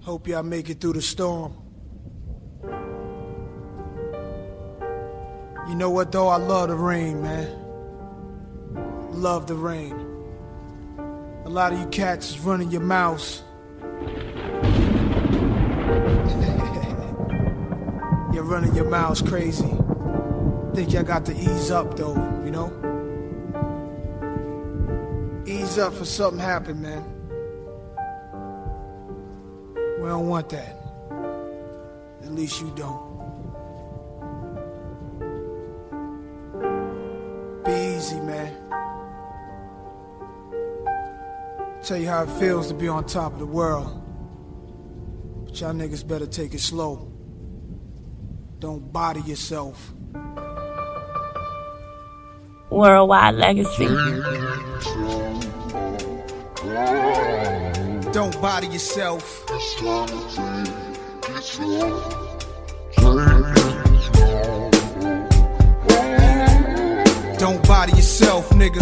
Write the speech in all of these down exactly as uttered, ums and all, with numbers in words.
Hope y'all make it through the storm. You know what though? I love the rain, man. Love the rain. A lot of you cats is running your mouths. You're running your mouths crazy. Think y'all got to ease up though, you know? Ease up for something happen, man. We don't want that. At least you don't. Be easy, man. Tell you how it feels to be on top of the world. But y'all niggas better take it slow. Don't body yourself. Worldwide legacy. Don't body yourself. Don't body yourself, nigga.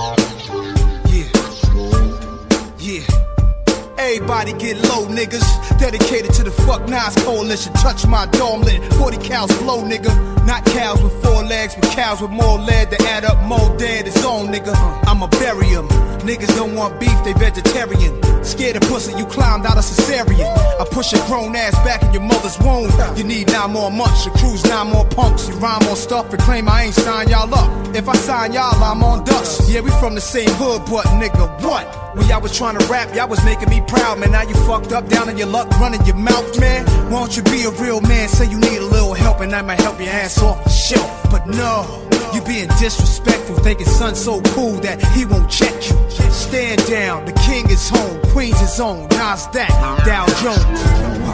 Yeah. Yeah. Everybody get low, niggas. Dedicated to the Fuck Nas Coalition. Touch my dome, let forty cows blow, nigga. Not cows with four legs, but cows with more lead to add up more dead. It's on, nigga. I'ma bury 'em. Niggas don't want beef, they vegetarian. Scared of pussy, you climbed out of cesarean. I push your grown ass back in your mother's womb. You need nine more months, you cruise nine more punks. You rhyme on stuff and claim I ain't sign y'all up. If I sign y'all, I'm on dust. Yeah, we from the same hood, but nigga, what? When y'all was trying to rap, y'all was making me proud, man. Now you fucked up, down on your luck, running your mouth, man. Why don't you be a real man? Say you need a little help and I might help your ass off the shelf. But no, you being disrespectful, thinking son's so cool that he won't check you. Stand down, the king is home, Queens is on, Nasdaq, Dow Jones.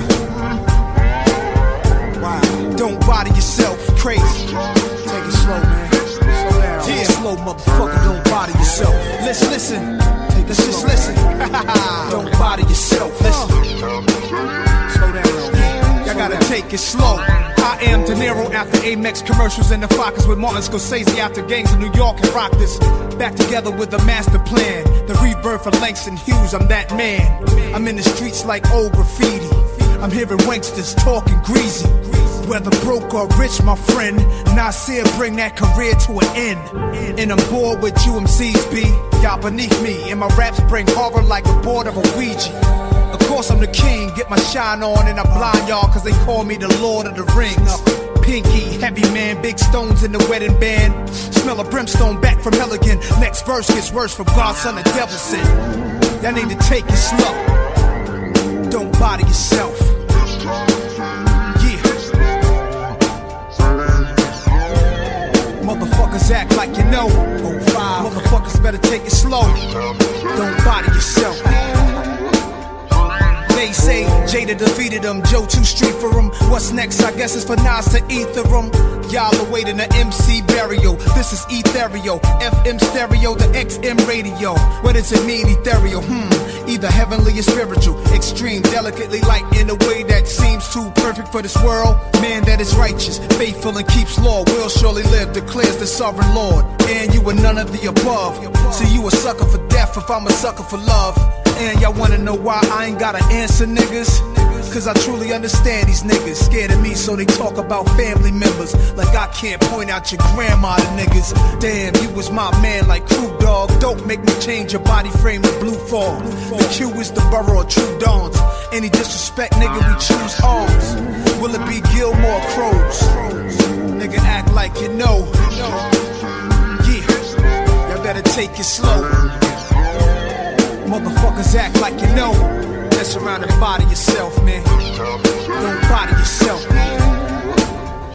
Wow. Wow. Don't body yourself, crazy. Take it slow, man. Slow down. Take it slow, motherfucker. Don't body yourself. Listen, listen. Take Let's just listen. Don't body yourself. Listen. Slow down. Y'all gotta take it slow. I am De Niro after Amex commercials and the Fockers with Martin Scorsese after gangs in New York and rock this. Back together with a master plan. The rebirth of Langston Hughes, I'm that man. I'm in the streets like old graffiti. I'm hearing wanksters talking greasy. Whether broke or rich, my friend, Nasir bring that career to an end. And I'm bored with you M Cs, B. Y'all beneath me, and my raps bring horror like the board of a Ouija. Of course I'm the king, get my shine on and I blind y'all cause they call me the Lord of the Rings. Pinky, heavy man, big stones in the wedding band. Smell of brimstone back from hell again. Next verse gets worse from God's son the devil sin. Y'all need to take it slow. Don't body yourself. Yeah. Motherfuckers act like you know. Oh, five. Motherfuckers better take it slow. Don't body yourself. They say Jada defeated him, Joe too street for him. What's next? I guess it's for Nas to ether him. Y'all awaiting the M C burial. This is Ethereal, F M stereo, the X M radio. What does it mean, ethereal? Hmm, either heavenly or spiritual. Extreme, delicately light in a way that seems too perfect for this world. Man that is righteous, faithful and keeps law will surely live, declares the sovereign Lord. And you are none of the above. So you a sucker for death if I'm a sucker for love. And y'all wanna know why I ain't got an answer, niggas? Cause I truly understand these niggas scared of me, so they talk about family members like I can't point out your grandma to niggas. Damn, you was my man like Crew Dog. Don't make me change your body frame to Blue Fall. The Q is the borough of true dawns. Any disrespect, nigga, we choose arms. Will it be Gilmore Crows? Nigga, act like you know. Yeah, y'all better take it slow. Motherfuckers act like you know. Mess around and body yourself, man. Don't body yourself, man.